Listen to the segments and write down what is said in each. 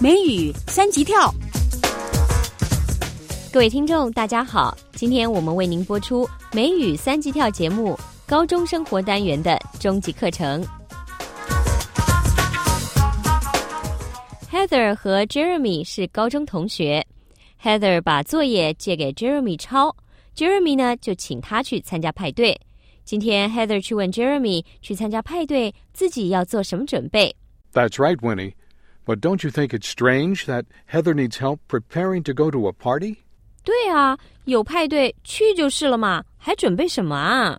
美语三级跳。 各位听众大家好，今天我们为您播出美语三级跳节目高中生活单元的终极课程。 Heather 和 Jeremy 是高中同学， Heather 把作业借给 Jeremy 抄， Jeremy 呢就请他去参加派对。今天 Heather 去问 Jeremy 去参加派对自己要做什么准备。 That's right, Winnie. But don't you think it's strange that Heather needs help preparing to go to a party? 对啊，有派对去就是了嘛，还准备什么啊？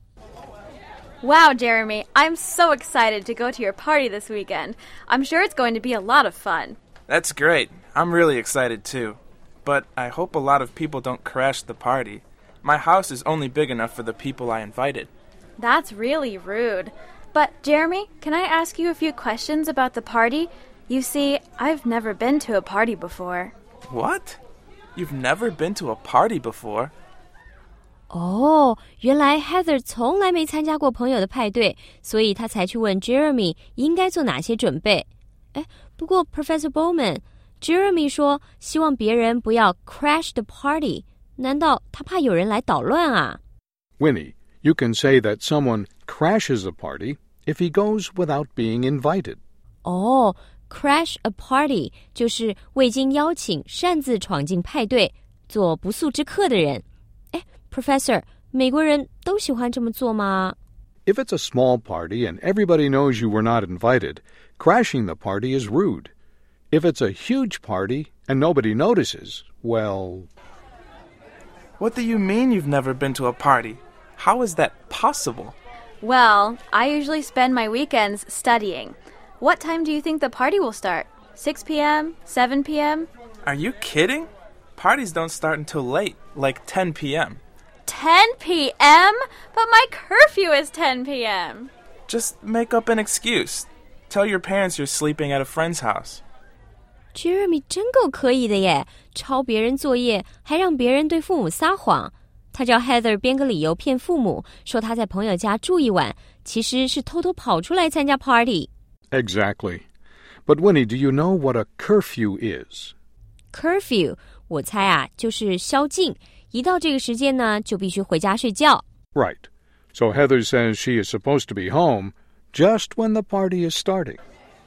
Wow, Jeremy, I'm so excited to go to your party this weekend. I'm sure it's going to be a lot of fun. That's great. I'm really excited too. But I hope a lot of people don't crash the party. My house is only big enough for the people I invited. That's really rude. But, Jeremy, can I ask you a few questions about the party? You see, I've never been to a party before. What? You've never been to a party before? 哦，原来 Heather 从来没参加过朋友的派对，所以他才去问 Jeremy 应该做哪些准备。诶，不过 Professor Bowman， Jeremy 说希望别人不要 crash the party， 难道他怕有人来捣乱啊？ Winnie, you can say that someone crashes a party if he goes without being invited. 哦，crash a party 就是未经邀请擅自闯进派对做不速之客的人。诶 Professor， 美国人都喜欢这么做吗？ If it's a small party and everybody knows you were not invited, crashing the party is rude. If it's a huge party and nobody notices, well... What do you mean you've never been to a party? How is that possible? Well, I usually spend my weekends studying. What time do you think the party will start? 6 p.m.? 7 p.m.? Are you kidding? Parties don't start until late, like 10 p.m. 10 p.m.? But my curfew is 10 p.m. Just make up an excuse. Tell your parents you're sleeping at a friend's house. Jeremy 真够可以的耶，抄别人作业还让别人对父母撒谎。他叫 Heather 编个理由骗父母，说他在朋友家住一晚，其实是偷偷跑出来参加 party。 Exactly. But Winnie, do you know what a curfew is? Curfew 我猜啊就是宵禁，一到这个时间呢就必须回家睡觉。 Right. So Heather says she is supposed to be home just when the party is starting.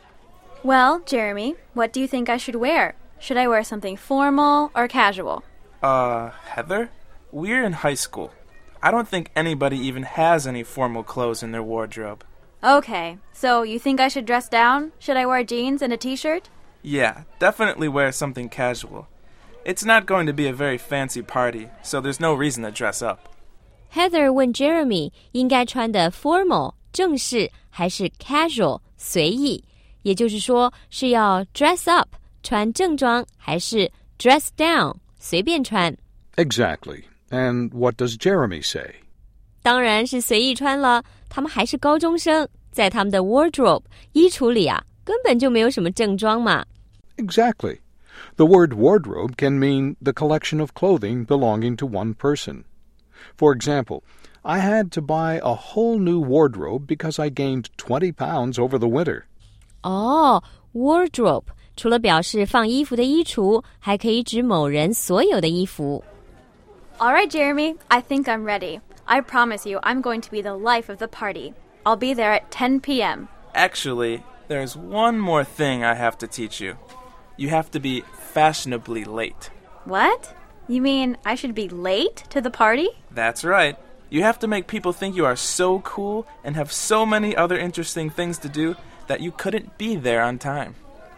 Well, Jeremy, what do you think I should wear? Should I wear something formal or casual? Heather? We're in high school. I don't think anybody even has any formal clothes in their wardrobe. Okay, so you think I should dress down? Should I wear jeans and a t-shirt? Yeah, definitely wear something casual. It's not going to be a very fancy party, so there's no reason to dress up. Heather 问 Jeremy 应该穿的 formal 正式还是 casual 随意，也就是说是要 dress up 穿正装还是 dress down 随便穿。 Exactly. And what does Jeremy say? 当然是随意穿了，他们还是高中生，在他们的 wardrobe 衣橱里啊，根本就没有什么正装嘛。 Exactly. The word wardrobe can mean the collection of clothing belonging to one person. For example, I had to buy a whole new wardrobe because I gained 20 pounds over the winter. 哦 wardrobe 除了表示放衣服的衣橱，还可以指某人所有的衣服。 All right, Jeremy, I think I'm ready. I promise you I'm going to be the life of the party. I'll be there at 10 p.m. Actually, there's one more thing I have to teach you. You have to be fashionably late. What? You mean I should be late to the party? That's right. You have to make people think you are so cool and have so many other interesting things to do that you couldn't be there on time.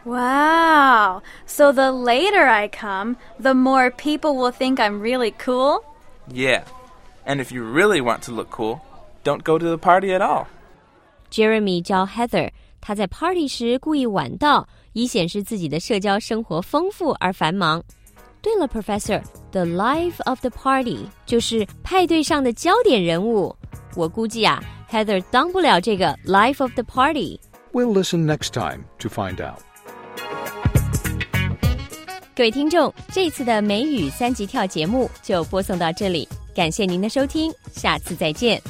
Wow. So the later I come, the more people will think I'm really cool? Yeah. And if you really want to look cool, don't go to the party at all. Jeremy 教 Heather 他在 party 时故意晚到，以显示自己的社交生活丰富而繁忙。对了 Professor， the life of the party 就是派对上的焦点人物。我估计啊 Heather 当不了这个 life of the party。 We'll listen next time to find out. 各位听众，这次的美语三级跳节目就播送到这里，感谢您的收听，下次再见。